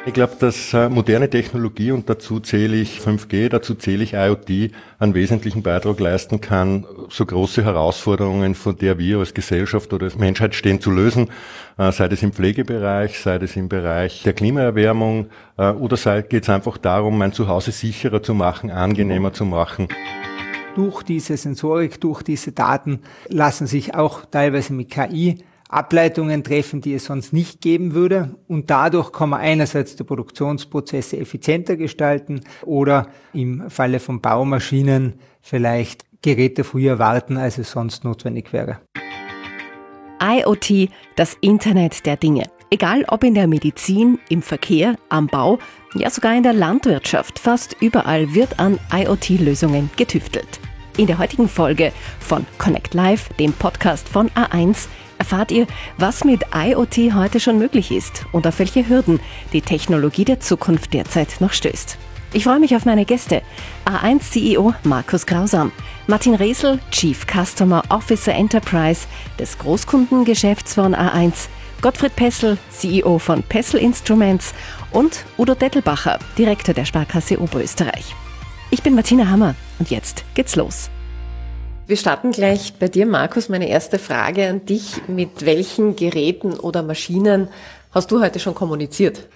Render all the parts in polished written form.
Ich glaube, dass moderne Technologie, und dazu zähle ich 5G, dazu zähle ich IoT, einen wesentlichen Beitrag leisten kann, so große Herausforderungen, vor der wir als Gesellschaft oder als Menschheit stehen, zu lösen, sei das im Pflegebereich, sei das im Bereich der Klimaerwärmung oder geht es einfach darum, mein Zuhause sicherer zu machen, angenehmer zu machen. Durch diese Sensorik, durch diese Daten lassen sich auch teilweise mit KI Ableitungen treffen, die es sonst nicht geben würde. Und dadurch kann man einerseits die Produktionsprozesse effizienter gestalten oder im Falle von Baumaschinen vielleicht Geräte früher warten, als es sonst notwendig wäre. IoT, das Internet der Dinge. Egal ob in der Medizin, im Verkehr, am Bau, ja sogar in der Landwirtschaft, fast überall wird an IoT-Lösungen getüftelt. In der heutigen Folge von Connect Live, dem Podcast von A1, erfahrt ihr, was mit IoT heute schon möglich ist und auf welche Hürden die Technologie der Zukunft derzeit noch stößt. Ich freue mich auf meine Gäste. A1-CEO Markus Grausam, Martin Resl, Chief Customer Officer Enterprise des Großkundengeschäfts von A1, Gottfried Pessl, CEO von Pessl Instruments und Udo Dettelbacher, Direktor der Sparkasse Oberösterreich. Ich bin Martina Hammer und jetzt geht's los. Wir starten gleich bei dir, Markus. Meine erste Frage an dich. Mit welchen Geräten oder Maschinen hast du heute schon kommuniziert?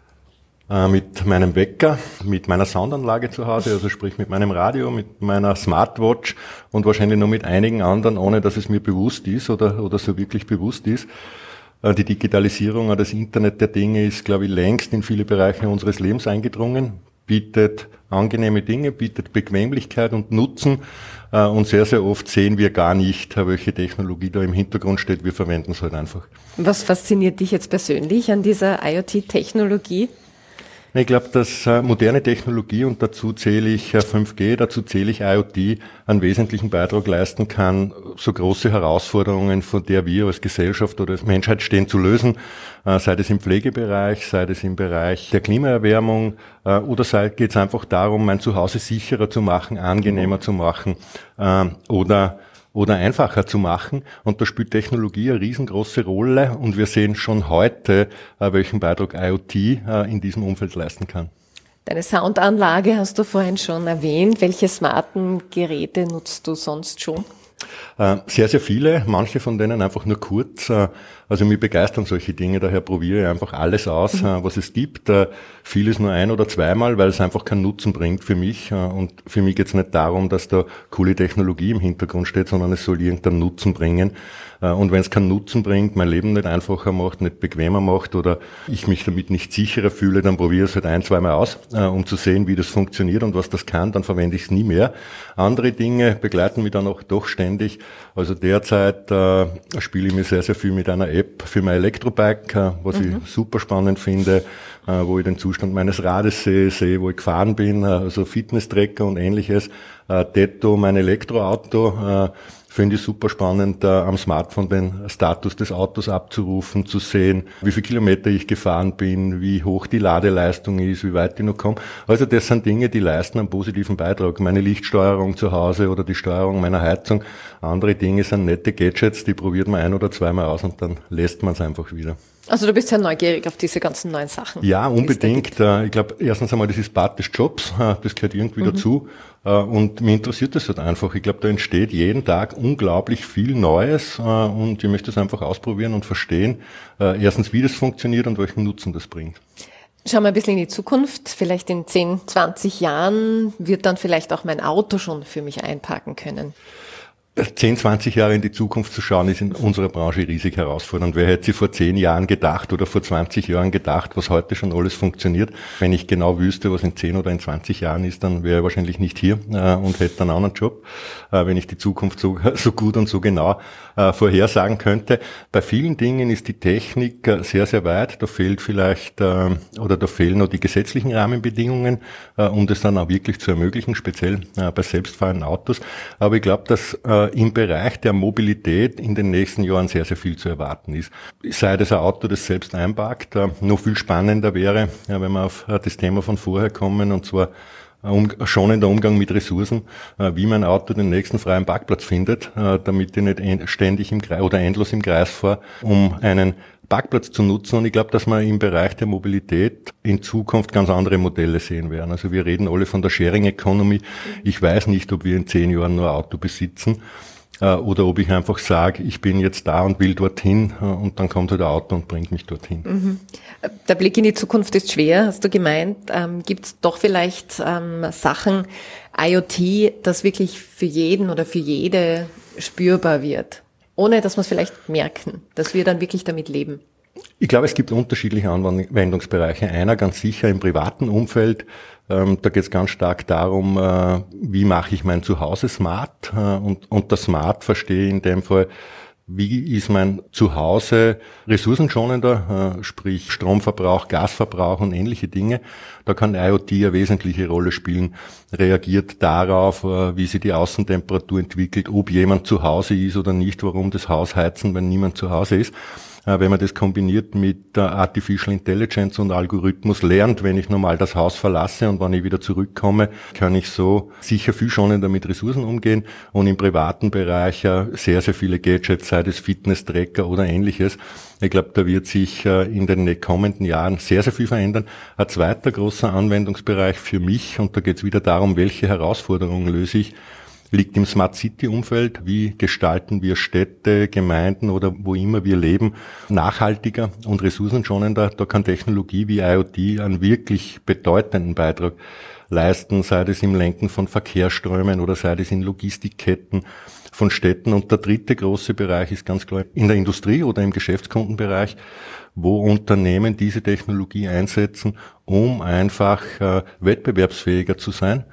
Mit meinem Wecker, mit meiner Soundanlage zu Hause, also sprich mit meinem Radio, mit meiner Smartwatch und wahrscheinlich noch mit einigen anderen, ohne dass es mir bewusst ist oder so wirklich bewusst ist. Die Digitalisierung, das Internet der Dinge ist, glaube ich, längst in viele Bereiche unseres Lebens eingedrungen, bietet angenehme Dinge, bietet Bequemlichkeit und Nutzen. Und sehr, sehr oft sehen wir gar nicht, welche Technologie da im Hintergrund steht. Wir verwenden es halt einfach. Was fasziniert dich jetzt persönlich an dieser IoT-Technologie? Ich glaube, dass moderne Technologie, und dazu zähle ich 5G, dazu zähle ich IoT, einen wesentlichen Beitrag leisten kann, so große Herausforderungen, vor der wir als Gesellschaft oder als Menschheit stehen, zu lösen, sei das im Pflegebereich, sei das im Bereich der Klimaerwärmung oder geht es einfach darum, mein Zuhause sicherer zu machen, angenehmer zu machen oder einfacher zu machen. Und da spielt Technologie eine riesengroße Rolle. Und wir sehen schon heute, welchen Beitrag IoT in diesem Umfeld leisten kann. Deine Soundanlage hast du vorhin schon erwähnt. Welche smarten Geräte nutzt du sonst schon? Sehr, sehr viele, manche von denen einfach nur kurz. Also mich begeistern solche Dinge, daher probiere ich einfach alles aus, was es gibt. Vieles nur ein- oder zweimal, weil es einfach keinen Nutzen bringt für mich. Und für mich geht es nicht darum, dass da coole Technologie im Hintergrund steht, sondern es soll irgendeinen Nutzen bringen. Und wenn es keinen Nutzen bringt, mein Leben nicht einfacher macht, nicht bequemer macht oder ich mich damit nicht sicherer fühle, dann probiere ich es halt ein-, zweimal aus, um zu sehen, wie das funktioniert und was das kann, dann verwende ich es nie mehr. Andere Dinge begleiten mich dann auch doch ständig. Also derzeit spiele ich mir sehr, sehr viel mit einer App für mein Elektrobike, was ich super spannend finde, wo ich den Zustand meines Rades sehe, wo ich gefahren bin, also Fitness-Tracker und ähnliches. Tetto, mein Elektroauto, finde ich super spannend, am Smartphone den Status des Autos abzurufen, zu sehen, wie viele Kilometer ich gefahren bin, wie hoch die Ladeleistung ist, wie weit ich noch komme. Also das sind Dinge, die leisten einen positiven Beitrag. Meine Lichtsteuerung zu Hause oder die Steuerung meiner Heizung. Andere Dinge sind nette Gadgets, die probiert man ein- oder zweimal aus und dann lässt man es einfach wieder. Also du bist sehr neugierig auf diese ganzen neuen Sachen. Ja, unbedingt. Ich glaube, erstens einmal, das ist Part des Jobs, das gehört irgendwie dazu. Und mich interessiert das halt einfach. Ich glaube, da entsteht jeden Tag unglaublich viel Neues und ich möchte es einfach ausprobieren und verstehen, erstens, wie das funktioniert und welchen Nutzen das bringt. Schauen wir ein bisschen in die Zukunft. Vielleicht in 10, 20 Jahren wird dann vielleicht auch mein Auto schon für mich einparken können. 10, 20 Jahre in die Zukunft zu schauen, ist in unserer Branche riesig herausfordernd. Wer hätte sich vor 10 Jahren gedacht oder vor 20 Jahren gedacht, was heute schon alles funktioniert? Wenn ich genau wüsste, was in 10 oder in 20 Jahren ist, dann wäre ich wahrscheinlich nicht hier und hätte einen anderen Job, wenn ich die Zukunft so gut und so genau vorhersagen könnte. Bei vielen Dingen ist die Technik sehr, sehr weit. Da fehlt vielleicht oder da fehlen noch die gesetzlichen Rahmenbedingungen, um das dann auch wirklich zu ermöglichen, speziell bei selbstfahrenden Autos. Aber ich glaube, dass im Bereich der Mobilität in den nächsten Jahren sehr, sehr viel zu erwarten ist. Sei das ein Auto, das selbst einparkt, noch viel spannender wäre, wenn wir auf das Thema von vorher kommen, und zwar schon in der Umgang mit Ressourcen, wie mein Auto den nächsten freien Parkplatz findet, damit ich nicht ständig im Kreis oder endlos im Kreis fahre, um einen Parkplatz zu nutzen. Und ich glaube, dass wir im Bereich der Mobilität in Zukunft ganz andere Modelle sehen werden. Also wir reden alle von der Sharing Economy. Ich weiß nicht, ob wir in 10 Jahren nur ein Auto besitzen oder ob ich einfach sage, ich bin jetzt da und will dorthin und dann kommt halt ein Auto und bringt mich dorthin. Mhm. Der Blick in die Zukunft ist schwer, hast du gemeint. Gibt es doch vielleicht Sachen, IoT, das wirklich für jeden oder für jede spürbar wird, ohne dass wir es vielleicht merken, dass wir dann wirklich damit leben? Ich glaube, es gibt unterschiedliche Anwendungsbereiche. Einer ganz sicher im privaten Umfeld. Da geht es ganz stark darum, wie mache ich mein Zuhause smart. Und unter smart verstehe ich in dem Fall, wie ist mein Zuhause ressourcenschonender, sprich Stromverbrauch, Gasverbrauch und ähnliche Dinge. Da kann IoT eine wesentliche Rolle spielen, reagiert darauf, wie sich die Außentemperatur entwickelt, ob jemand zu Hause ist oder nicht, warum das Haus heizen, wenn niemand zu Hause ist. Wenn man das kombiniert mit Artificial Intelligence und Algorithmus lernt, wenn ich normal das Haus verlasse und wenn ich wieder zurückkomme, kann ich so sicher viel schonender mit Ressourcen umgehen und im privaten Bereich sehr, sehr viele Gadgets, sei das Fitness-Tracker oder ähnliches. Ich glaube, da wird sich in den kommenden Jahren sehr, sehr viel verändern. Ein zweiter großer Anwendungsbereich für mich, und da geht es wieder darum, welche Herausforderungen löse ich, liegt im Smart City Umfeld. Wie gestalten wir Städte, Gemeinden oder wo immer wir leben nachhaltiger und ressourcenschonender? Da kann Technologie wie IoT einen wirklich bedeutenden Beitrag leisten, sei das im Lenken von Verkehrsströmen oder sei das in Logistikketten von Städten. Und der dritte große Bereich ist ganz klar in der Industrie oder im Geschäftskundenbereich, wo Unternehmen diese Technologie einsetzen, um einfach wettbewerbsfähiger zu sein,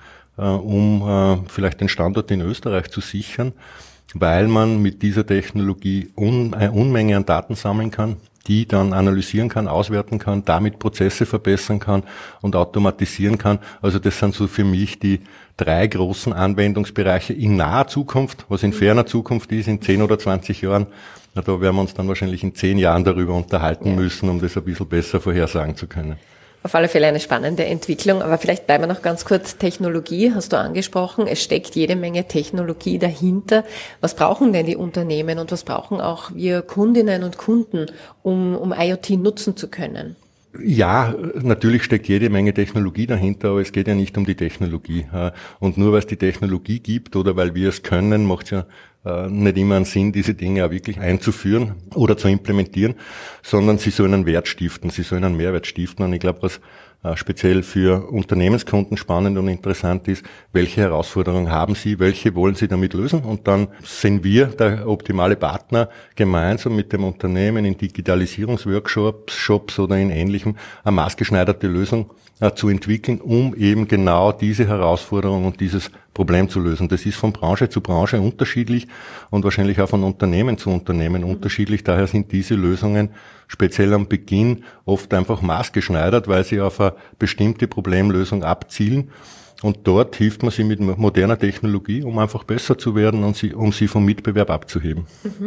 um vielleicht den Standort in Österreich zu sichern, weil man mit dieser Technologie eine Unmenge an Daten sammeln kann, die dann analysieren kann, auswerten kann, damit Prozesse verbessern kann und automatisieren kann. Also das sind so für mich die 3 großen Anwendungsbereiche in naher Zukunft. Was in ferner Zukunft ist, in 10 oder 20 Jahren, da werden wir uns dann wahrscheinlich in 10 Jahren darüber unterhalten müssen, um das ein bisschen besser vorhersagen zu können. Auf alle Fälle eine spannende Entwicklung, aber vielleicht bleiben wir noch ganz kurz. Technologie hast du angesprochen. Es steckt jede Menge Technologie dahinter. Was brauchen denn die Unternehmen und was brauchen auch wir Kundinnen und Kunden, um IoT nutzen zu können? Ja, natürlich steckt jede Menge Technologie dahinter, aber es geht ja nicht um die Technologie. Und nur weil es die Technologie gibt oder weil wir es können, macht es ja nicht immer einen Sinn, diese Dinge auch wirklich einzuführen oder zu implementieren, sondern sie sollen einen Wert stiften, sie sollen einen Mehrwert stiften. Und ich glaube, was speziell für Unternehmenskunden spannend und interessant ist, welche Herausforderungen haben sie, welche wollen sie damit lösen, und dann sind wir der optimale Partner, gemeinsam mit dem Unternehmen in Digitalisierungsworkshops, Shops oder in Ähnlichem eine maßgeschneiderte Lösung zu entwickeln, um eben genau diese Herausforderung und dieses Problem zu lösen. Das ist von Branche zu Branche unterschiedlich und wahrscheinlich auch von Unternehmen zu Unternehmen unterschiedlich. Daher sind diese Lösungen speziell am Beginn oft einfach maßgeschneidert, weil sie auf eine bestimmte Problemlösung abzielen. Und dort hilft man sie mit moderner Technologie, um einfach besser zu werden und um sie vom Mitbewerb abzuheben.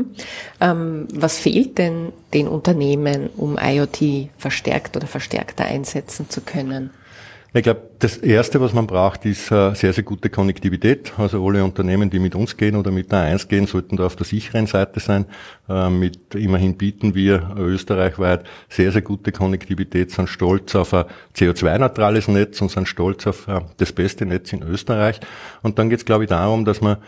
Was fehlt denn den Unternehmen, um IoT verstärkt oder verstärkter einsetzen zu können? Ich glaube, das Erste, was man braucht, ist sehr, sehr gute Konnektivität. Also alle Unternehmen, die mit uns gehen oder mit der A1 gehen, sollten da auf der sicheren Seite sein. Immerhin bieten wir österreichweit sehr, sehr gute Konnektivität, sind stolz auf ein CO2-neutrales Netz und sind stolz auf das beste Netz in Österreich. Und dann geht es, glaube ich, darum, dass man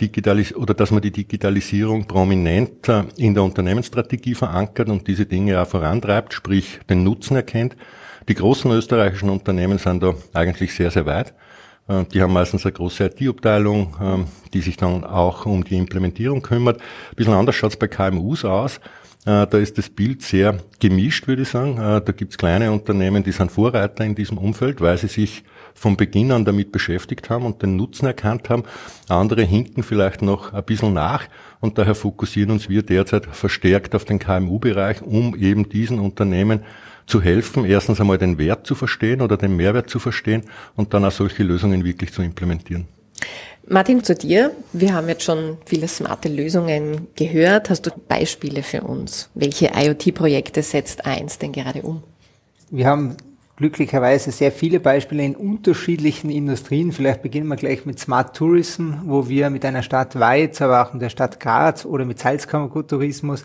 die Digitalisierung prominent in der Unternehmensstrategie verankert und diese Dinge auch vorantreibt, sprich den Nutzen erkennt. Die großen österreichischen Unternehmen sind da eigentlich sehr, sehr weit. Die haben meistens eine große IT-Abteilung, die sich dann auch um die Implementierung kümmert. Ein bisschen anders schaut es bei KMUs aus. Da ist das Bild sehr gemischt, würde ich sagen. Da gibt es kleine Unternehmen, die sind Vorreiter in diesem Umfeld, weil sie sich von Beginn an damit beschäftigt haben und den Nutzen erkannt haben. Andere hinken vielleicht noch ein bisschen nach und daher fokussieren uns wir derzeit verstärkt auf den KMU-Bereich, um eben diesen Unternehmen zu helfen, erstens einmal den Wert zu verstehen oder den Mehrwert zu verstehen und dann auch solche Lösungen wirklich zu implementieren. Martin, zu dir. Wir haben jetzt schon viele smarte Lösungen gehört. Hast du Beispiele für uns? Welche IoT-Projekte setzt eins denn gerade um? Wir haben glücklicherweise sehr viele Beispiele in unterschiedlichen Industrien. Vielleicht beginnen wir gleich mit Smart Tourism, wo wir mit einer Stadt Weiz, aber auch mit der Stadt Graz oder mit Salzkammergut Tourismus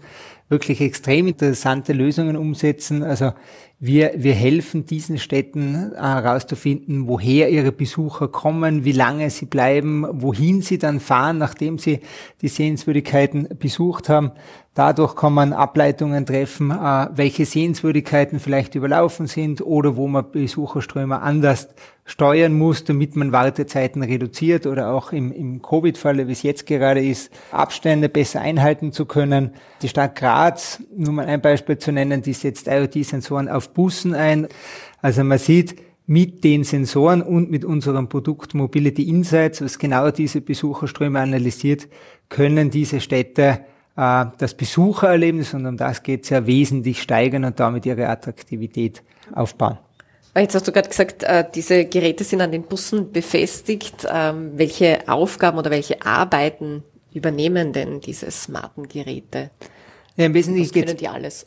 wirklich extrem interessante Lösungen umsetzen. Also wir helfen diesen Städten herauszufinden, woher ihre Besucher kommen, wie lange sie bleiben, wohin sie dann fahren, nachdem sie die Sehenswürdigkeiten besucht haben. Dadurch kann man Ableitungen treffen, welche Sehenswürdigkeiten vielleicht überlaufen sind oder wo man Besucherströme anders steuern muss, damit man Wartezeiten reduziert oder auch im Covid-Falle, wie es jetzt gerade ist, Abstände besser einhalten zu können. Die Stadt Graz, nur mal ein Beispiel zu nennen, die setzt IoT-Sensoren auf Bussen ein. Also man sieht, mit den Sensoren und mit unserem Produkt Mobility Insights, was genau diese Besucherströme analysiert, können diese Städte das Besuchererlebnis, und um das geht es ja, wesentlich steigern und damit ihre Attraktivität aufbauen. Jetzt hast du gerade gesagt, diese Geräte sind an den Bussen befestigt. Welche Aufgaben oder welche Arbeiten übernehmen denn diese smarten Geräte? Ja, im Wesentlichen können die alles.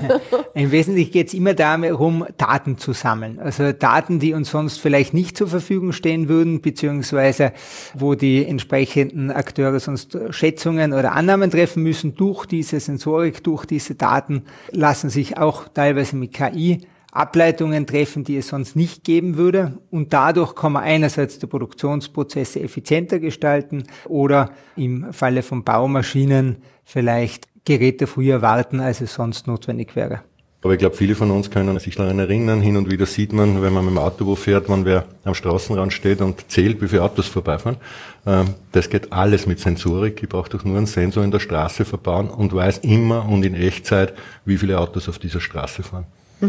Im Wesentlichen geht es immer darum, Daten zu sammeln. Also Daten, die uns sonst vielleicht nicht zur Verfügung stehen würden, beziehungsweise wo die entsprechenden Akteure sonst Schätzungen oder Annahmen treffen müssen. Durch diese Sensorik, durch diese Daten lassen sich auch teilweise mit KI Ableitungen treffen, die es sonst nicht geben würde. Und dadurch kann man einerseits die Produktionsprozesse effizienter gestalten oder im Falle von Baumaschinen vielleicht Geräte früher warten, als es sonst notwendig wäre. Aber ich glaube, viele von uns können sich daran erinnern, hin und wieder sieht man, wenn man mit dem Auto wo fährt, wer am Straßenrand steht und zählt, wie viele Autos vorbeifahren. Das geht alles mit Sensorik. Ich brauche doch nur einen Sensor in der Straße verbauen und weiß immer und in Echtzeit, wie viele Autos auf dieser Straße fahren.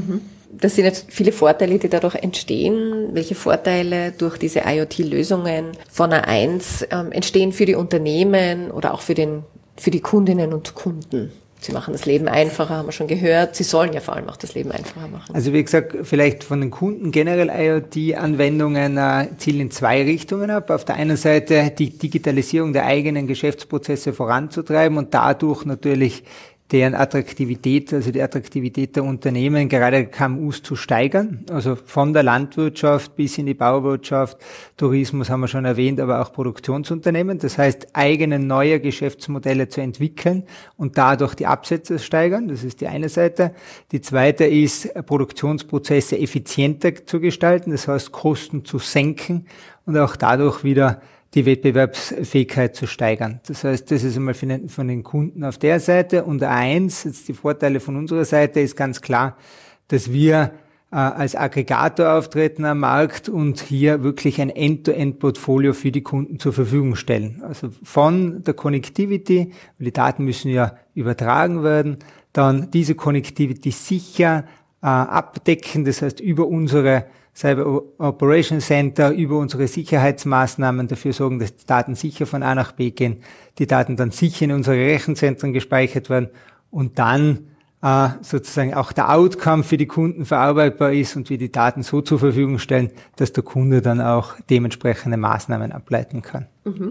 Das sind jetzt viele Vorteile, die dadurch entstehen. Welche Vorteile durch diese IoT-Lösungen von A1 entstehen für die Unternehmen oder auch für die Kundinnen und Kunden? Sie machen das Leben einfacher, haben wir schon gehört. Sie sollen ja vor allem auch das Leben einfacher machen. Also wie gesagt, vielleicht von den Kunden generell IoT-Anwendungen zielen in zwei Richtungen ab. Auf der einen Seite die Digitalisierung der eigenen Geschäftsprozesse voranzutreiben und dadurch natürlich deren Attraktivität, also die Attraktivität der Unternehmen, gerade KMUs zu steigern. Also von der Landwirtschaft bis in die Bauwirtschaft, Tourismus haben wir schon erwähnt, aber auch Produktionsunternehmen. Das heißt, eigene neue Geschäftsmodelle zu entwickeln und dadurch die Absätze steigern. Das ist die eine Seite. Die zweite ist, Produktionsprozesse effizienter zu gestalten. Das heißt, Kosten zu senken und auch dadurch wieder die Wettbewerbsfähigkeit zu steigern. Das heißt, das ist einmal von den Kunden auf der Seite. Und eins, jetzt die Vorteile von unserer Seite, ist ganz klar, dass wir als Aggregator auftreten am Markt und hier wirklich ein End-to-End-Portfolio für die Kunden zur Verfügung stellen. Also von der Connectivity, weil die Daten müssen ja übertragen werden, dann diese Connectivity sicher abdecken, das heißt über unsere Cyber Operation Center, über unsere Sicherheitsmaßnahmen dafür sorgen, dass die Daten sicher von A nach B gehen, die Daten dann sicher in unsere Rechenzentren gespeichert werden und dann sozusagen auch der Outcome für die Kunden verarbeitbar ist und wir die Daten so zur Verfügung stellen, dass der Kunde dann auch dementsprechende Maßnahmen ableiten kann.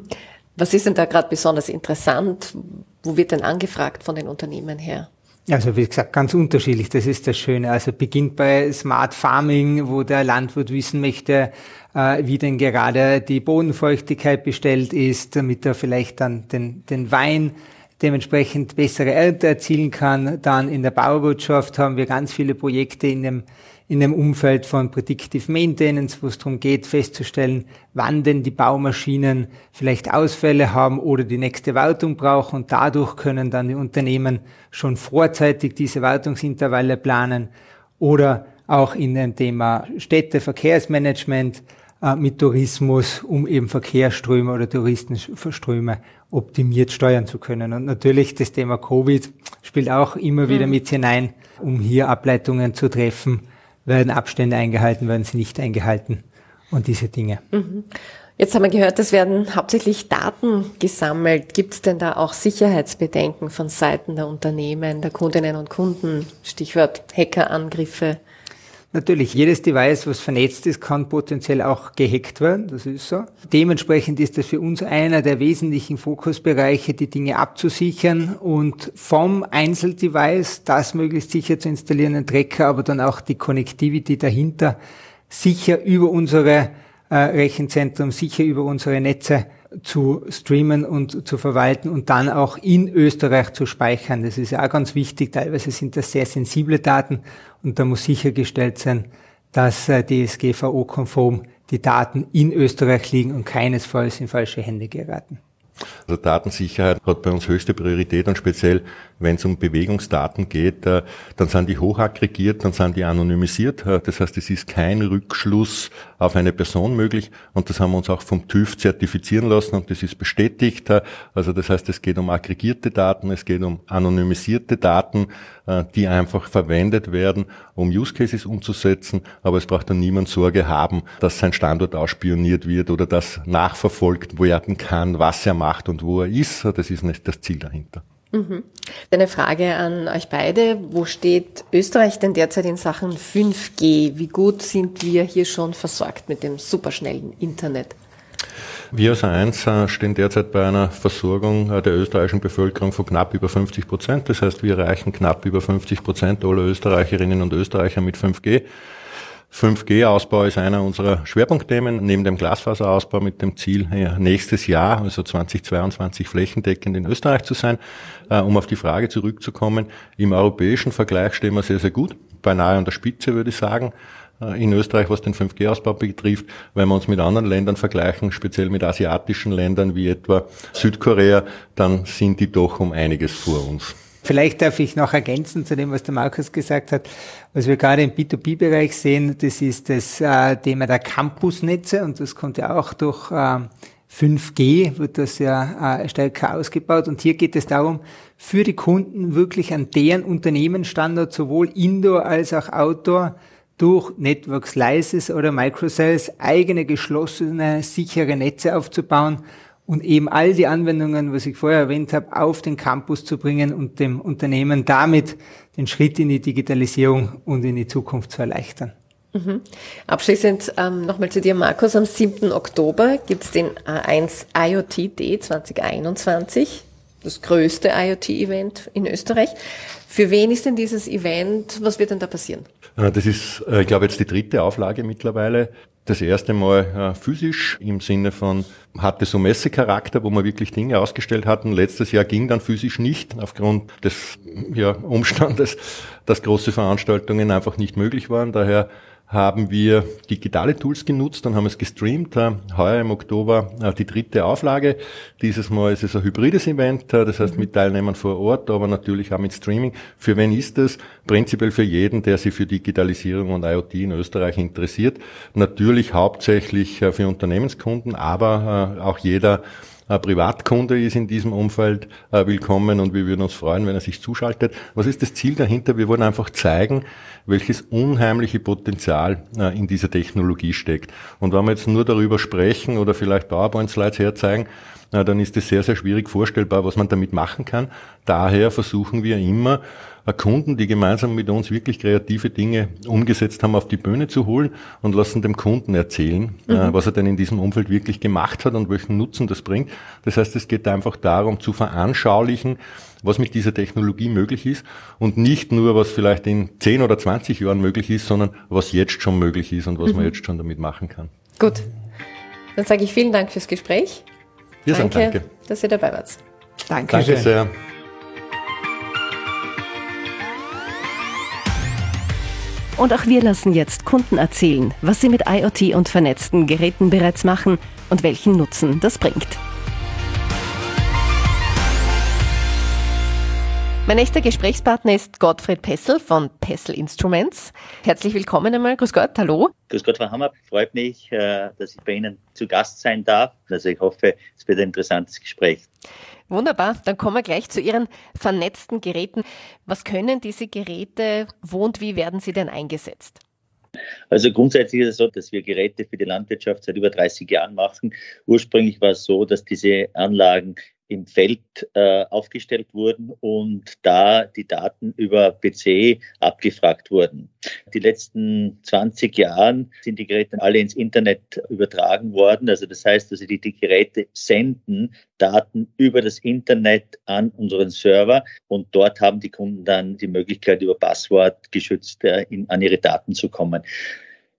Was ist denn da gerade besonders interessant? Wo wird denn angefragt von den Unternehmen her? Also wie gesagt, ganz unterschiedlich, das ist das Schöne. Also beginnt bei Smart Farming, wo der Landwirt wissen möchte, wie denn gerade die Bodenfeuchtigkeit bestellt ist, damit er vielleicht dann den Wein dementsprechend bessere Ernte erzielen kann. Dann in der Bauwirtschaft haben wir ganz viele Projekte in dem Umfeld von Predictive Maintenance, wo es darum geht, festzustellen, wann denn die Baumaschinen vielleicht Ausfälle haben oder die nächste Wartung brauchen. Und dadurch können dann die Unternehmen schon vorzeitig diese Wartungsintervalle planen. Oder auch in dem Thema Städte-Verkehrsmanagement mit Tourismus, um eben Verkehrsströme oder Touristenströme optimiert steuern zu können. Und natürlich das Thema Covid spielt auch immer wieder mit hinein, um hier Ableitungen zu treffen. Werden Abstände eingehalten, werden sie nicht eingehalten und diese Dinge. Jetzt haben wir gehört, es werden hauptsächlich Daten gesammelt. Gibt es denn da auch Sicherheitsbedenken von Seiten der Unternehmen, der Kundinnen und Kunden? Stichwort Hackerangriffe. Natürlich, jedes Device, was vernetzt ist, kann potenziell auch gehackt werden, das ist so. Dementsprechend ist das für uns einer der wesentlichen Fokusbereiche, die Dinge abzusichern und vom Einzeldevice das möglichst sicher zu installieren, den Tracker, aber dann auch die Connectivity dahinter sicher über unsere Rechenzentrum, sicher über unsere Netze zu streamen und zu verwalten und dann auch in Österreich zu speichern. Das ist ja auch ganz wichtig. Teilweise sind das sehr sensible Daten und da muss sichergestellt sein, dass DSGVO-konform die Daten in Österreich liegen und keinesfalls in falsche Hände geraten. Also Datensicherheit hat bei uns höchste Priorität und speziell, wenn es um Bewegungsdaten geht, dann sind die hochaggregiert, dann sind die anonymisiert. Das heißt, es ist kein Rückschluss auf eine Person möglich und das haben wir uns auch vom TÜV zertifizieren lassen und das ist bestätigt. Also das heißt, es geht um aggregierte Daten, es geht um anonymisierte Daten, die einfach verwendet werden, um Use Cases umzusetzen, aber es braucht dann niemand Sorge haben, dass sein Standort ausspioniert wird oder dass nachverfolgt werden kann, was er macht und wo er ist. Das ist nicht das Ziel dahinter. Eine Frage an euch beide. Wo steht Österreich denn derzeit in Sachen 5G? Wie gut sind wir hier schon versorgt mit dem superschnellen Internet? Wir als A1 stehen derzeit bei einer Versorgung der österreichischen Bevölkerung von knapp über 50%. Das heißt, wir erreichen knapp über 50% aller Österreicherinnen und Österreicher mit 5G. 5G-Ausbau ist einer unserer Schwerpunktthemen, neben dem Glasfaserausbau mit dem Ziel, nächstes Jahr, also 2022, flächendeckend in Österreich zu sein. Um auf die Frage zurückzukommen, im europäischen Vergleich stehen wir sehr, sehr gut, beinahe an der Spitze, würde ich sagen. In Österreich, was den 5G-Ausbau betrifft, wenn wir uns mit anderen Ländern vergleichen, speziell mit asiatischen Ländern wie etwa Südkorea, dann sind die doch um einiges vor uns. Vielleicht darf ich noch ergänzen zu dem, was der Markus gesagt hat. Was wir gerade im B2B-Bereich sehen, das ist das Thema der Campusnetze und das kommt ja auch durch 5G, wird das ja stärker ausgebaut. Und hier geht es darum, für die Kunden wirklich an deren Unternehmensstandort sowohl Indoor als auch Outdoor durch Network Slices oder Microcells eigene geschlossene, sichere Netze aufzubauen und eben all die Anwendungen, was ich vorher erwähnt habe, auf den Campus zu bringen und dem Unternehmen damit den Schritt in die Digitalisierung und in die Zukunft zu erleichtern. Abschließend nochmal zu dir, Markus. Am 7. Oktober gibt es den A1 IoT Day 2021, das größte IoT-Event in Österreich. Für wen ist denn dieses Event? Was wird denn da passieren? Das ist, ich glaube, jetzt die 3. Auflage mittlerweile. Das erste Mal physisch im Sinne von, hatte so Messecharakter, wo wir wirklich Dinge ausgestellt hatten. Letztes Jahr ging dann physisch nicht, aufgrund des Umstandes, dass große Veranstaltungen einfach nicht möglich waren. Daher haben wir digitale Tools genutzt und haben es gestreamt. Heuer im Oktober die 3. Auflage. Dieses Mal ist es ein hybrides Event, das heißt mit Teilnehmern vor Ort, aber natürlich auch mit Streaming. Für wen ist es? Prinzipiell für jeden, der sich für Digitalisierung und IoT in Österreich interessiert. Natürlich hauptsächlich für Unternehmenskunden, aber auch jeder Privatkunde ist in diesem Umfeld willkommen und wir würden uns freuen, wenn er sich zuschaltet. Was ist das Ziel dahinter? Wir wollen einfach zeigen, welches unheimliche Potenzial in dieser Technologie steckt. Und wenn wir jetzt nur darüber sprechen oder vielleicht PowerPoint-Slides herzeigen, dann ist es sehr, sehr schwierig vorstellbar, was man damit machen kann. Daher versuchen wir immer, Kunden, die gemeinsam mit uns wirklich kreative Dinge umgesetzt haben, auf die Bühne zu holen und lassen dem Kunden erzählen, was er denn in diesem Umfeld wirklich gemacht hat und welchen Nutzen das bringt. Das heißt, es geht einfach darum, zu veranschaulichen, was mit dieser Technologie möglich ist und nicht nur, was vielleicht in 10 oder 20 Jahren möglich ist, sondern was jetzt schon möglich ist und was man jetzt schon damit machen kann. Gut, dann sage ich vielen Dank fürs Gespräch. Wir sagen danke, dass ihr dabei wart. Danke sehr. Und auch wir lassen jetzt Kunden erzählen, was sie mit IoT und vernetzten Geräten bereits machen und welchen Nutzen das bringt. Mein nächster Gesprächspartner ist Gottfried Pessl von Pessl Instruments. Herzlich willkommen einmal. Grüß Gott, hallo. Grüß Gott, Frau Hammer. Freut mich, dass ich bei Ihnen zu Gast sein darf. Also ich hoffe, es wird ein interessantes Gespräch. Wunderbar, dann kommen wir gleich zu Ihren vernetzten Geräten. Was können diese Geräte, wo und wie werden sie denn eingesetzt? Also grundsätzlich ist es so, dass wir Geräte für die Landwirtschaft seit über 30 Jahren machen. Ursprünglich war es so, dass diese Anlagen im Feld aufgestellt wurden und da die Daten über PC abgefragt wurden. Die letzten 20 Jahren sind die Geräte alle ins Internet übertragen worden. Also das heißt, also die Geräte senden Daten über das Internet an unseren Server und dort haben die Kunden dann die Möglichkeit, über Passwort geschützt an ihre Daten zu kommen.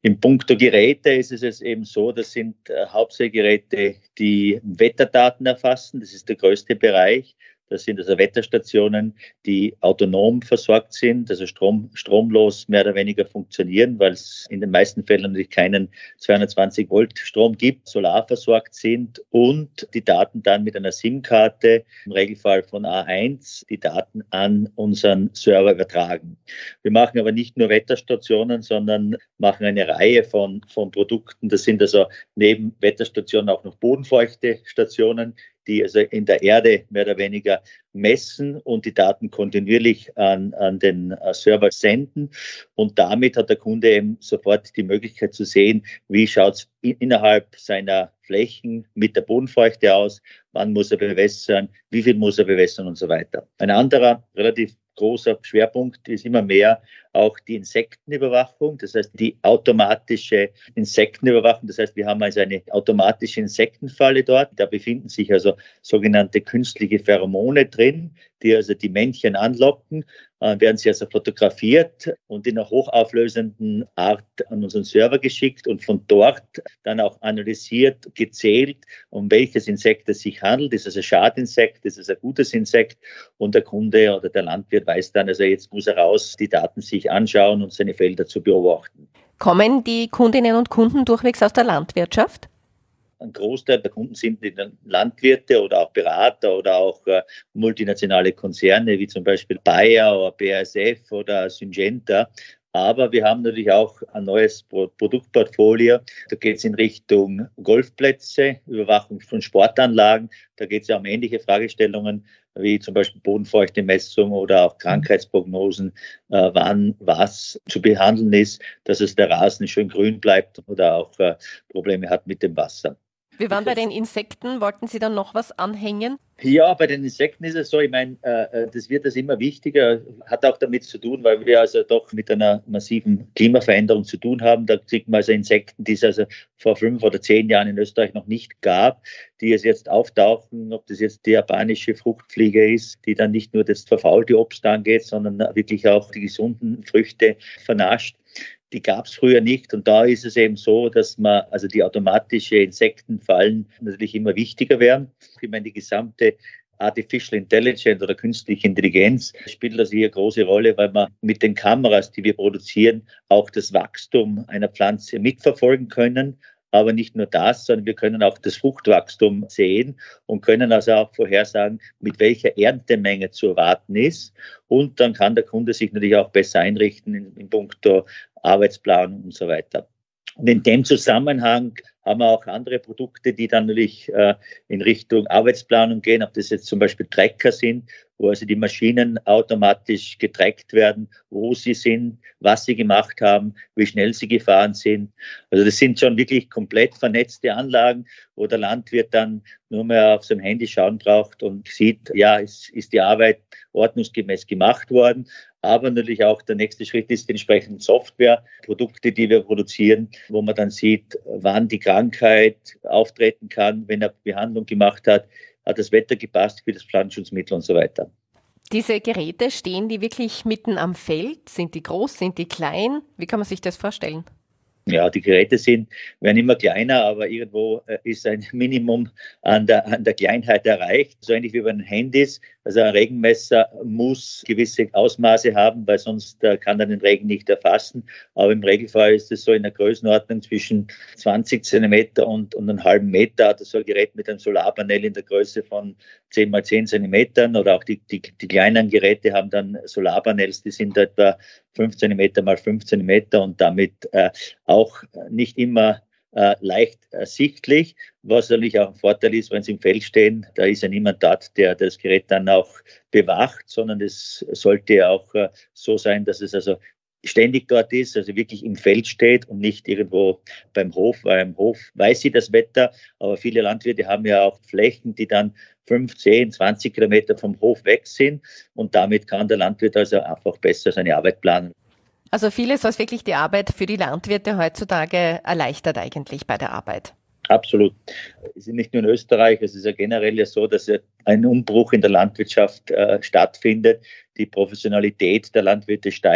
In puncto Geräte ist es jetzt eben so, das sind hauptsächlich Geräte, die Wetterdaten erfassen. Das ist der größte Bereich. Das sind also Wetterstationen, die autonom versorgt sind, also stromlos mehr oder weniger funktionieren, weil es in den meisten Fällen natürlich keinen 220 Volt Strom gibt, solarversorgt sind und die Daten dann mit einer SIM-Karte, im Regelfall von A1, die Daten an unseren Server übertragen. Wir machen aber nicht nur Wetterstationen, sondern machen eine Reihe von Produkten. Das sind also neben Wetterstationen auch noch bodenfeuchte Stationen, die also in der Erde mehr oder weniger messen und die Daten kontinuierlich an den Server senden. Und damit hat der Kunde eben sofort die Möglichkeit zu sehen, wie schaut es innerhalb seiner Flächen mit der Bodenfeuchte aus, wann muss er bewässern, wie viel muss er bewässern und so weiter. Ein anderer relativ großer Schwerpunkt ist immer mehr auch die Insektenüberwachung, das heißt die automatische Insektenüberwachung. Das heißt, wir haben also eine automatische Insektenfalle dort. Da befinden sich also sogenannte künstliche Pheromone drin, die also die Männchen anlocken, werden sie also fotografiert und in einer hochauflösenden Art an unseren Server geschickt und von dort dann auch analysiert, gezählt, um welches Insekt es sich handelt. Ist es ein Schadinsekt, ist es ein gutes Insekt? Und der Kunde oder der Landwirt weiß dann, also jetzt muss er raus, die Daten sich anschauen und seine Felder zu beobachten. Kommen die Kundinnen und Kunden durchwegs aus der Landwirtschaft? Ein Großteil der Kunden sind Landwirte oder auch Berater oder auch multinationale Konzerne wie zum Beispiel Bayer oder BASF oder Syngenta. Aber wir haben natürlich auch ein neues Produktportfolio. Da geht es in Richtung Golfplätze, Überwachung von Sportanlagen. Da geht es ja um ähnliche Fragestellungen wie zum Beispiel Bodenfeuchtemessung oder auch Krankheitsprognosen, wann was zu behandeln ist, dass es der Rasen schön grün bleibt oder auch Probleme hat mit dem Wasser. Wir waren bei den Insekten. Wollten Sie dann noch was anhängen? Ja, bei den Insekten ist es so, ich meine, das wird das immer wichtiger, hat auch damit zu tun, weil wir also doch mit einer massiven Klimaveränderung zu tun haben. Da kriegt man also Insekten, die es also vor 5 oder 10 Jahren in Österreich noch nicht gab, die es jetzt auftauchen, ob das jetzt die japanische Fruchtfliege ist, die dann nicht nur das verfaulte Obst angeht, sondern wirklich auch die gesunden Früchte vernascht. Die gab es früher nicht und da ist es eben so, dass man, also die automatische Insektenfallen natürlich immer wichtiger werden. Ich meine, die gesamte Artificial Intelligence oder künstliche Intelligenz spielt also hier eine große Rolle, weil man mit den Kameras, die wir produzieren, auch das Wachstum einer Pflanze mitverfolgen können. Aber nicht nur das, sondern wir können auch das Fruchtwachstum sehen und können also auch vorhersagen, mit welcher Erntemenge zu erwarten ist. Und dann kann der Kunde sich natürlich auch besser einrichten in puncto Arbeitsplanung und so weiter. Und in dem Zusammenhang haben wir auch andere Produkte, die dann natürlich in Richtung Arbeitsplanung gehen, ob das jetzt zum Beispiel Trecker sind, wo also die Maschinen automatisch getrackt werden, wo sie sind, was sie gemacht haben, wie schnell sie gefahren sind. Also das sind schon wirklich komplett vernetzte Anlagen, wo der Landwirt dann nur mehr auf seinem Handy schauen braucht und sieht, ja, ist die Arbeit ordnungsgemäß gemacht worden. Aber natürlich auch der nächste Schritt ist die entsprechenden Softwareprodukte, die wir produzieren, wo man dann sieht, wann die Krankheit auftreten kann, wenn er Behandlung gemacht hat das Wetter gepasst für das Pflanzenschutzmittel und so weiter. Diese Geräte, stehen die wirklich mitten am Feld? Sind die groß, sind die klein? Wie kann man sich das vorstellen? Ja, die Geräte werden immer kleiner, aber irgendwo ist ein Minimum an der Kleinheit erreicht. So ähnlich wie bei den Handys. Also ein Regenmesser muss gewisse Ausmaße haben, weil sonst kann er den Regen nicht erfassen. Aber im Regelfall ist es so in der Größenordnung zwischen 20 Zentimeter und einem halben Meter. Das ist so ein Gerät mit einem Solarpanel in der Größe von 10 mal 10 Zentimetern oder auch die kleinen Geräte haben dann Solarpanels, die sind etwa 5 Zentimeter mal 5 Zentimeter und damit auch nicht immer leicht sichtlich, was natürlich auch ein Vorteil ist, wenn sie im Feld stehen. Da ist ja niemand dort, der das Gerät dann auch bewacht, sondern es sollte auch so sein, dass es also ständig dort ist, also wirklich im Feld steht und nicht irgendwo beim Hof, weil im Hof weiß sie das Wetter, aber viele Landwirte haben ja auch Flächen, die dann 5, 10, 20 Kilometer vom Hof weg sind und damit kann der Landwirt also einfach besser seine Arbeit planen. Also vieles, was wirklich die Arbeit für die Landwirte heutzutage erleichtert eigentlich bei der Arbeit. Absolut. Es ist nicht nur in Österreich, es ist ja generell ja so, dass ein Umbruch in der Landwirtschaft stattfindet. Die Professionalität der Landwirte steigt.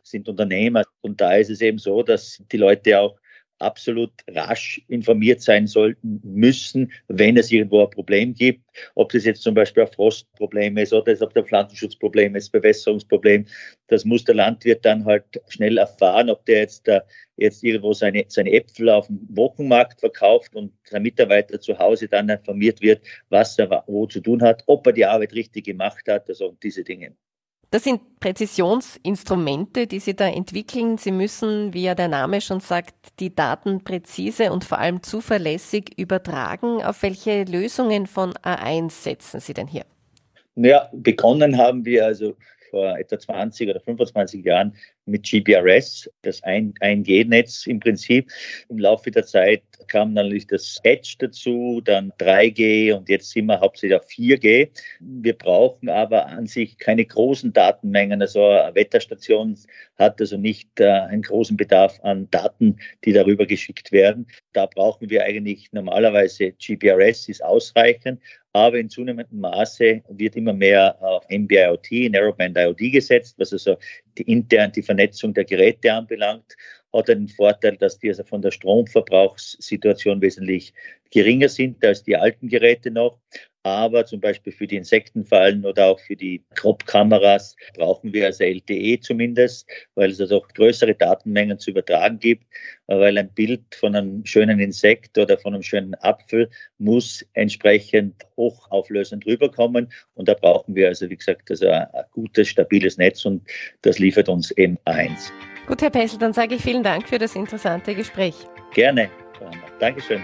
sind Unternehmer. Und da ist es eben so, dass die Leute auch absolut rasch informiert sein sollten müssen, wenn es irgendwo ein Problem gibt. Ob das jetzt zum Beispiel ein Frostproblem ist oder ob der Pflanzenschutzproblem ist, Bewässerungsproblem. Das muss der Landwirt dann halt schnell erfahren, ob der jetzt irgendwo seine Äpfel auf dem Wochenmarkt verkauft und sein Mitarbeiter zu Hause dann informiert wird, was er wo zu tun hat, ob er die Arbeit richtig gemacht hat, also diese Dinge. Das sind Präzisionsinstrumente, die Sie da entwickeln. Sie müssen, wie ja der Name schon sagt, die Daten präzise und vor allem zuverlässig übertragen. Auf welche Lösungen von A1 setzen Sie denn hier? Ja, begonnen haben wir also vor etwa 20 oder 25 Jahren mit GPRS, das 1G-Netz im Prinzip. Im Laufe der Zeit kam natürlich das Edge dazu, dann 3G und jetzt sind wir hauptsächlich auf 4G. Wir brauchen aber an sich keine großen Datenmengen. Also eine Wetterstation hat also nicht einen großen Bedarf an Daten, die darüber geschickt werden. Da brauchen wir eigentlich normalerweise GPRS, ist ausreichend. Aber in zunehmendem Maße wird immer mehr auf NB-IoT, Narrowband IoT gesetzt, was also die Vernetzung der Geräte anbelangt, hat den Vorteil, dass die also von der Stromverbrauchssituation wesentlich geringer sind als die alten Geräte noch. Aber zum Beispiel für die Insektenfallen oder auch für die Crop-Kameras brauchen wir also LTE zumindest, weil es also auch größere Datenmengen zu übertragen gibt, weil ein Bild von einem schönen Insekt oder von einem schönen Apfel muss entsprechend hochauflösend rüberkommen. Und da brauchen wir also, wie gesagt, also ein gutes, stabiles Netz und das liefert uns eben A1. Gut, Herr Pessl, dann sage ich vielen Dank für das interessante Gespräch. Gerne. Dankeschön.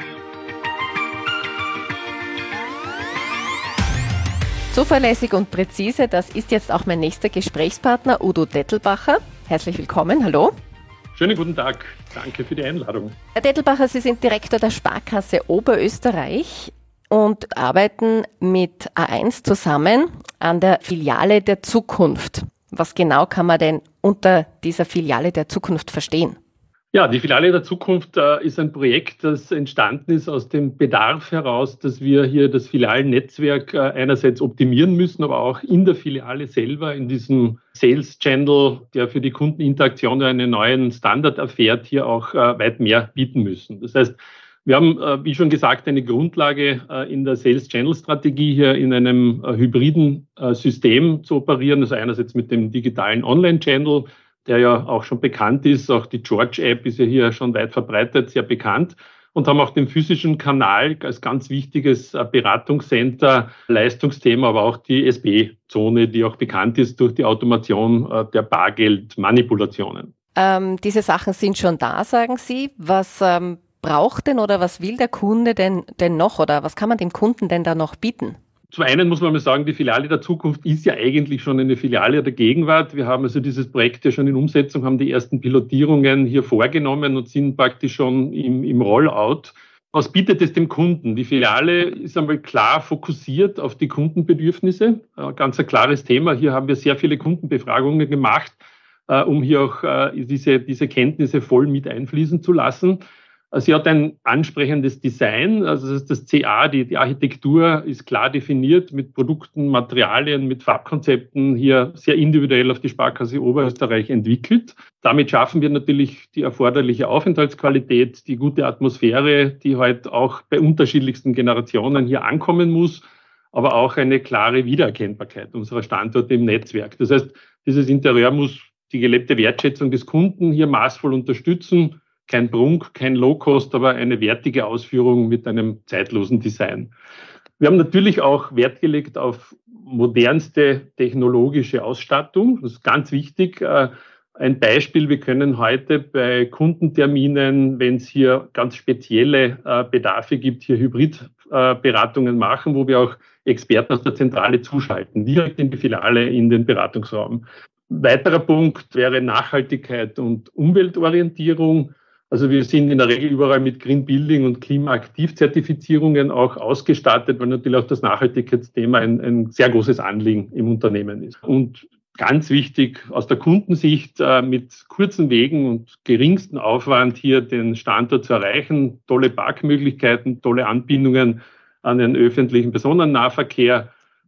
Zuverlässig und präzise, das ist jetzt auch mein nächster Gesprächspartner, Udo Dettelbacher. Herzlich willkommen, hallo. Schönen guten Tag, danke für die Einladung. Herr Dettelbacher, Sie sind Direktor der Sparkasse Oberösterreich und arbeiten mit A1 zusammen an der Filiale der Zukunft. Was genau kann man denn unter dieser Filiale der Zukunft verstehen? Ja, die Filiale der Zukunft ist ein Projekt, das entstanden ist aus dem Bedarf heraus, dass wir hier das Filialnetzwerk einerseits optimieren müssen, aber auch in der Filiale selber, in diesem Sales Channel, der für die Kundeninteraktion einen neuen Standard erfährt, hier auch weit mehr bieten müssen. Das heißt, wir haben, wie schon gesagt, eine Grundlage in der Sales Channel Strategie hier in einem hybriden System zu operieren. Also einerseits mit dem digitalen Online Channel, der ja auch schon bekannt ist. Auch die George-App ist ja hier schon weit verbreitet, sehr bekannt. Und haben auch den physischen Kanal als ganz wichtiges Beratungscenter, Leistungsthema, aber auch die SB-Zone, die auch bekannt ist durch die Automation der Bargeldmanipulationen. Diese Sachen sind schon da, sagen Sie. Was braucht denn oder was will der Kunde denn noch oder was kann man dem Kunden denn da noch bieten? Zum einen muss man mal sagen, die Filiale der Zukunft ist ja eigentlich schon eine Filiale der Gegenwart. Wir haben also dieses Projekt ja schon in Umsetzung, haben die ersten Pilotierungen hier vorgenommen und sind praktisch schon im Rollout. Was bietet es dem Kunden? Die Filiale ist einmal klar fokussiert auf die Kundenbedürfnisse. Ganz ein klares Thema. Hier haben wir sehr viele Kundenbefragungen gemacht, um hier auch diese Kenntnisse voll mit einfließen zu lassen. Sie hat ein ansprechendes Design, also das CA, die Architektur ist klar definiert mit Produkten, Materialien, mit Farbkonzepten, hier sehr individuell auf die Sparkasse Oberösterreich entwickelt. Damit schaffen wir natürlich die erforderliche Aufenthaltsqualität, die gute Atmosphäre, die heute auch bei unterschiedlichsten Generationen hier ankommen muss, aber auch eine klare Wiedererkennbarkeit unserer Standorte im Netzwerk. Das heißt, dieses Interieur muss die gelebte Wertschätzung des Kunden hier maßvoll unterstützen. Kein Prunk, kein Low-Cost, aber eine wertige Ausführung mit einem zeitlosen Design. Wir haben natürlich auch Wert gelegt auf modernste technologische Ausstattung. Das ist ganz wichtig. Ein Beispiel, wir können heute bei Kundenterminen, wenn es hier ganz spezielle Bedarfe gibt, hier Hybridberatungen machen, wo wir auch Experten aus der Zentrale zuschalten, direkt in die Filiale, in den Beratungsraum. Weiterer Punkt wäre Nachhaltigkeit und Umweltorientierung. Also wir sind in der Regel überall mit Green Building und Klimaaktivzertifizierungen auch ausgestattet, weil natürlich auch das Nachhaltigkeitsthema ein sehr großes Anliegen im Unternehmen ist. Und ganz wichtig aus der Kundensicht, mit kurzen Wegen und geringsten Aufwand hier den Standort zu erreichen, tolle Parkmöglichkeiten, tolle Anbindungen an den öffentlichen Personennahverkehr,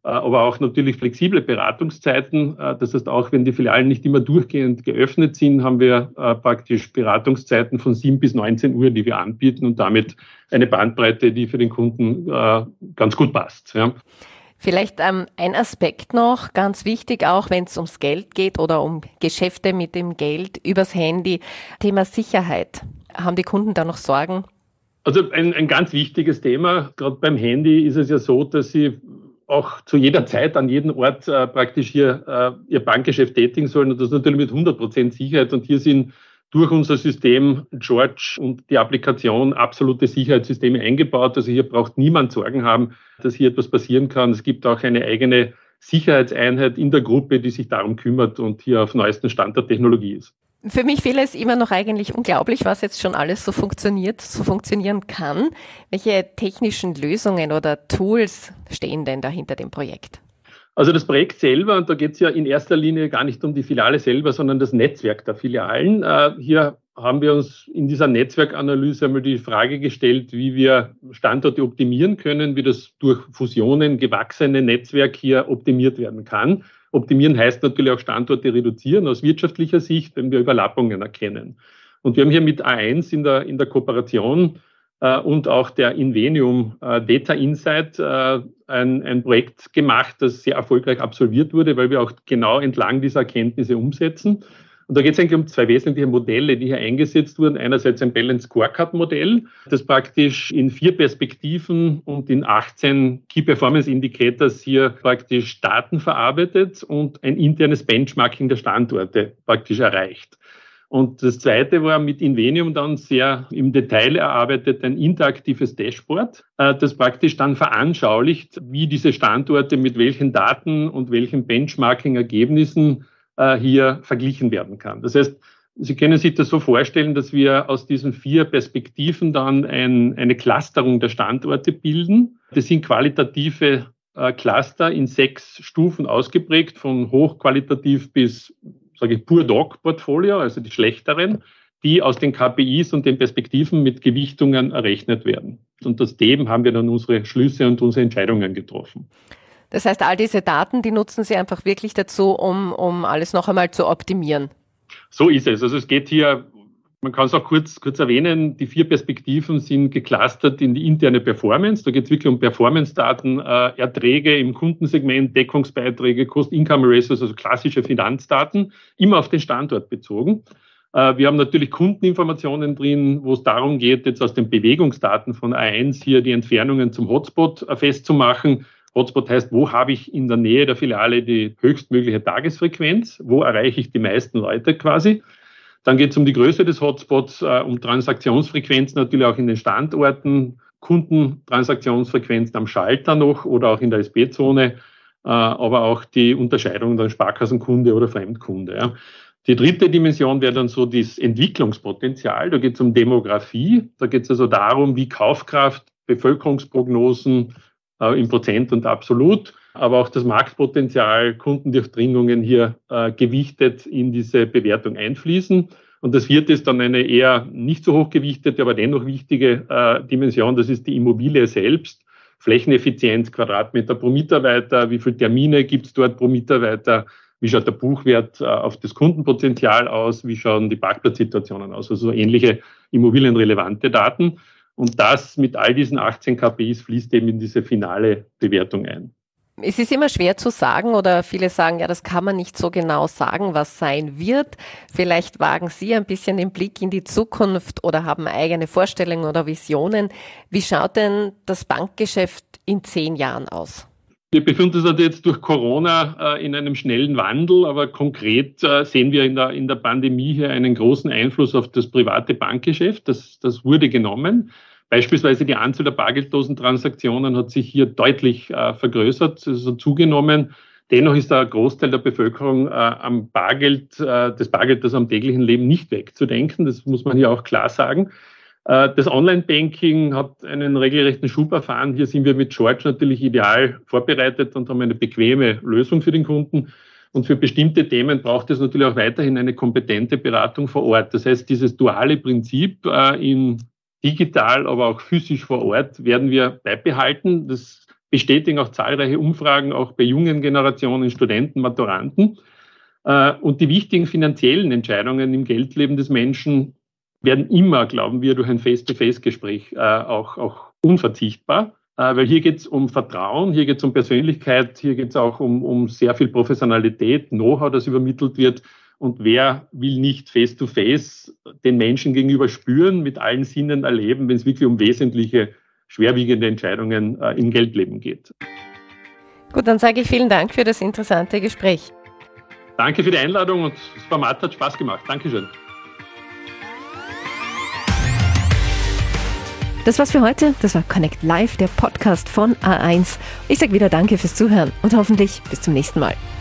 aber auch natürlich flexible Beratungszeiten. Das heißt, auch wenn die Filialen nicht immer durchgehend geöffnet sind, haben wir praktisch Beratungszeiten von 7 bis 19 Uhr, die wir anbieten und damit eine Bandbreite, die für den Kunden ganz gut passt. Ja. Vielleicht ein Aspekt noch, ganz wichtig, auch wenn es ums Geld geht oder um Geschäfte mit dem Geld übers Handy, Thema Sicherheit. Haben die Kunden da noch Sorgen? Also ein ganz wichtiges Thema, gerade beim Handy ist es ja so, dass Sie auch zu jeder Zeit an jedem Ort praktisch hier Ihr Bankgeschäft tätigen sollen und das natürlich mit 100% Sicherheit und hier sind durch unser System George und die Applikation absolute Sicherheitssysteme eingebaut. Also hier braucht niemand Sorgen haben, dass hier etwas passieren kann. Es gibt auch eine eigene Sicherheitseinheit in der Gruppe, die sich darum kümmert und hier auf neuesten Stand der Technologie ist. Für mich wäre es immer noch eigentlich unglaublich, was jetzt schon alles so funktionieren kann. Welche technischen Lösungen oder Tools stehen denn da hinter dem Projekt? Also das Projekt selber, und da geht es ja in erster Linie gar nicht um die Filiale selber, sondern das Netzwerk der Filialen. Hier haben wir uns in dieser Netzwerkanalyse einmal die Frage gestellt, wie wir Standorte optimieren können, wie das durch Fusionen gewachsene Netzwerk hier optimiert werden kann. Optimieren heißt natürlich auch Standorte reduzieren aus wirtschaftlicher Sicht, wenn wir Überlappungen erkennen. Und wir haben hier mit A1 in der Kooperation und auch der Invenium Data Insight ein Projekt gemacht, das sehr erfolgreich absolviert wurde, weil wir auch genau entlang dieser Erkenntnisse umsetzen. Und da geht es eigentlich um zwei wesentliche Modelle, die hier eingesetzt wurden. Einerseits ein Balanced Scorecard-Modell, das praktisch in 4 Perspektiven und in 18 Key Performance Indicators hier praktisch Daten verarbeitet und ein internes Benchmarking der Standorte praktisch erreicht. Und das zweite war mit Invenium dann sehr im Detail erarbeitet ein interaktives Dashboard, das praktisch dann veranschaulicht, wie diese Standorte mit welchen Daten und welchen Benchmarking-Ergebnissen hier verglichen werden kann. Das heißt, Sie können sich das so vorstellen, dass wir aus diesen 4 Perspektiven dann eine Clusterung der Standorte bilden. Das sind qualitative Cluster in 6 Stufen ausgeprägt, von hochqualitativ bis, sage ich, pur Dog-Portfolio, also die schlechteren, die aus den KPIs und den Perspektiven mit Gewichtungen errechnet werden. Und aus dem haben wir dann unsere Schlüsse und unsere Entscheidungen getroffen. Das heißt, all diese Daten, die nutzen Sie einfach wirklich dazu, um alles noch einmal zu optimieren. So ist es. Also es geht hier, man kann es auch kurz erwähnen, die 4 Perspektiven sind geclustert in die interne Performance. Da geht es wirklich um Performance-Daten, Erträge im Kundensegment, Deckungsbeiträge, Cost-Income-Ratios, also klassische Finanzdaten, immer auf den Standort bezogen. Wir haben natürlich Kundeninformationen drin, wo es darum geht, jetzt aus den Bewegungsdaten von A1 hier die Entfernungen zum Hotspot festzumachen. Hotspot heißt, wo habe ich in der Nähe der Filiale die höchstmögliche Tagesfrequenz? Wo erreiche ich die meisten Leute quasi? Dann geht es um die Größe des Hotspots, um Transaktionsfrequenz natürlich auch in den Standorten, Kundentransaktionsfrequenz am Schalter noch oder auch in der SB-Zone, aber auch die Unterscheidung dann Sparkassenkunde oder Fremdkunde. Ja. Die dritte Dimension wäre dann so das Entwicklungspotenzial. Da geht es um Demografie. Da geht es also darum, wie Kaufkraft, Bevölkerungsprognosen, in Prozent und absolut, aber auch das Marktpotenzial, Kundendurchdringungen hier gewichtet in diese Bewertung einfließen. Und das vierte ist dann eine eher nicht so hochgewichtete, aber dennoch wichtige Dimension, das ist die Immobilie selbst. Flächeneffizienz, Quadratmeter pro Mitarbeiter, wie viele Termine gibt es dort pro Mitarbeiter, wie schaut der Buchwert auf das Kundenpotenzial aus, wie schauen die Parkplatzsituationen aus, also so ähnliche immobilienrelevante Daten. Und das mit all diesen 18 KPIs fließt eben in diese finale Bewertung ein. Es ist immer schwer zu sagen oder viele sagen, ja, das kann man nicht so genau sagen, was sein wird. Vielleicht wagen Sie ein bisschen den Blick in die Zukunft oder haben eigene Vorstellungen oder Visionen. Wie schaut denn das Bankgeschäft in 10 Jahren aus? Wir befinden uns jetzt durch Corona in einem schnellen Wandel, aber konkret sehen wir in der Pandemie hier einen großen Einfluss auf das private Bankgeschäft. Das wurde genommen. Beispielsweise die Anzahl der bargeldlosen Transaktionen hat sich hier deutlich vergrößert, also zugenommen. Dennoch ist der Großteil der Bevölkerung am Bargeld, das Bargeld, das am täglichen Leben nicht wegzudenken. Das muss man hier auch klar sagen. Das Online-Banking hat einen regelrechten Schub erfahren. Hier sind wir mit George natürlich ideal vorbereitet und haben eine bequeme Lösung für den Kunden. Und für bestimmte Themen braucht es natürlich auch weiterhin eine kompetente Beratung vor Ort. Das heißt, dieses duale Prinzip in digital, aber auch physisch vor Ort werden wir beibehalten. Das bestätigen auch zahlreiche Umfragen, auch bei jungen Generationen, Studenten, Maturanten. Und die wichtigen finanziellen Entscheidungen im Geldleben des Menschen werden immer, glauben wir, durch ein Face-to-Face-Gespräch auch unverzichtbar. Weil hier geht es um Vertrauen, hier geht es um Persönlichkeit, hier geht es auch um sehr viel Professionalität, Know-how, das übermittelt wird. Und wer will nicht face-to-face den Menschen gegenüber spüren, mit allen Sinnen erleben, wenn es wirklich um wesentliche, schwerwiegende Entscheidungen im Geldleben geht. Gut, dann sage ich vielen Dank für das interessante Gespräch. Danke für die Einladung und das Format hat Spaß gemacht. Dankeschön. Das war's für heute. Das war Connect Live, der Podcast von A1. Ich sage wieder Danke fürs Zuhören und hoffentlich bis zum nächsten Mal.